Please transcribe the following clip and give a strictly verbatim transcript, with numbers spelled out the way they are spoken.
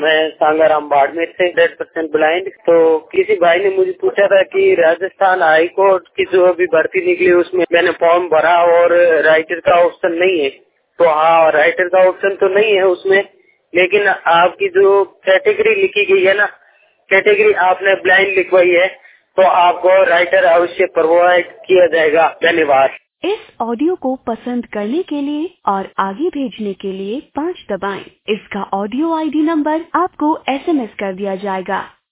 मैं सांगाराम बाड़मेर से hundred percent blind. तो किसी भाई ने मुझे पूछा था कि राजस्थान हाई कोर्ट की जो अभी भर्ती निकली उसमें मैंने फॉर्म भरा और राइटर का ऑप्शन नहीं है। तो हाँ, राइटर का ऑप्शन तो नहीं है उसमें, लेकिन आपकी जो कैटेगरी लिखी गई है ना, कैटेगरी आपने ब्लाइंड लिखवाई है, तो आपको राइटर अवश्य प्रोवाइड किया जाएगा। धन्यवाद। इस ऑडियो को पसंद करने के लिए और आगे भेजने के लिए पाँच दबाएं। इसका ऑडियो आईडी नंबर आपको एसएमएस कर दिया जाएगा।